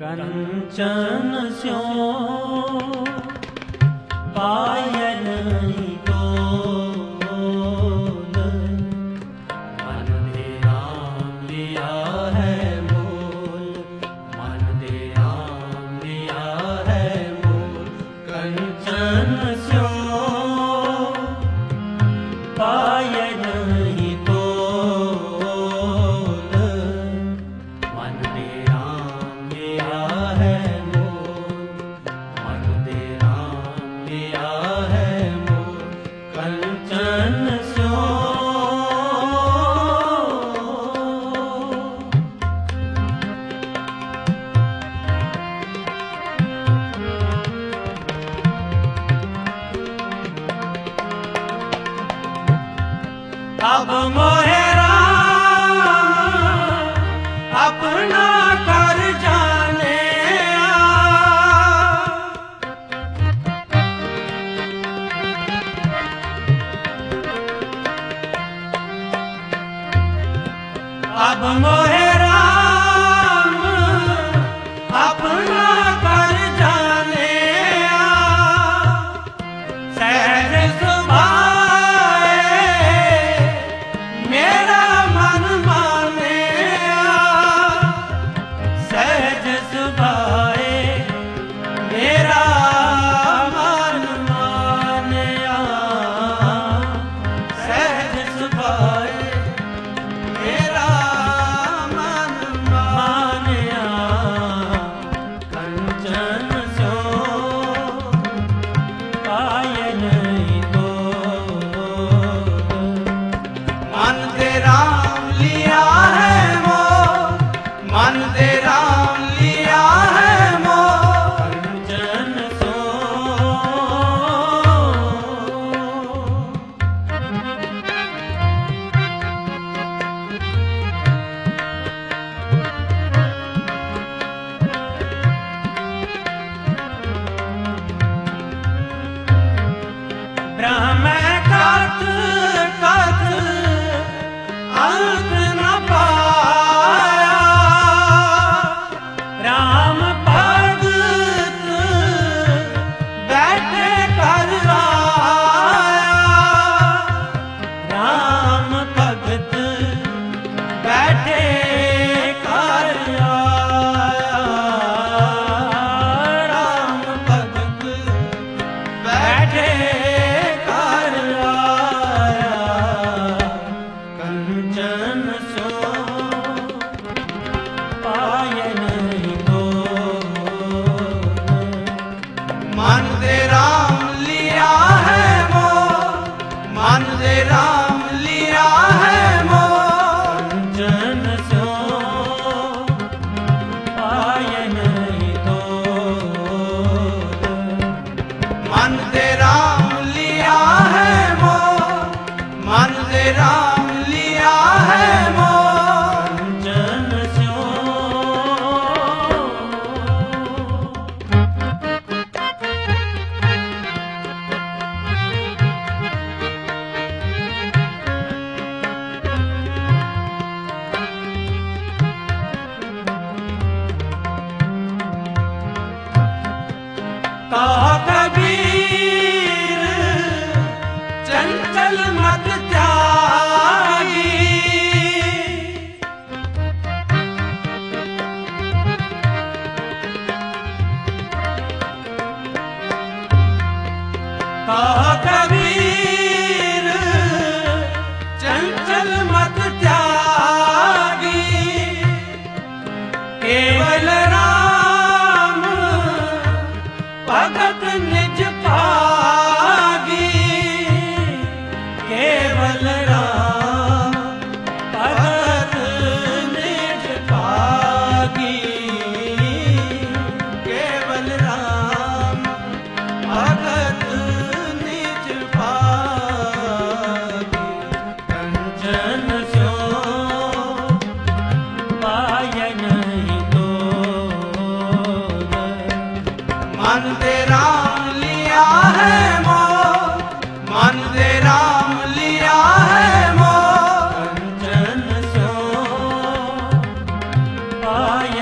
कंचन स्यो पायल तो मन दे राम लिया है मोल, मन दे राम लिया है मोल। कंचन स्यो पायल तो अब मोहे राम अपना कर जाने अब मोहे राम अपना कर जाने सहज ब्रह्म कथ कथ अंत न पाया, राम भगत बैठे कर आया, राम भगत बैठे कर आया, राम भगत बैठे मन दे राम लिया है मोल, मन दे राम लिया है मोल। कंचन स्यो पाए नहीं तो मन दे राम लिया है मोल, मन दे राम लिया है मोल। कहा कबीर चंचल मत त्यागी, कहा कबीर चंचल मत त्यागी, केवल राम भगत निज भागी, केवल राम भगत निज भागी, केवल राम भगत निज भागी। कंचन स्यो पाए नहीं तो मन दे राम लिया है मोल, मन दे राम लिया है मोल। कंचन स्यो पाए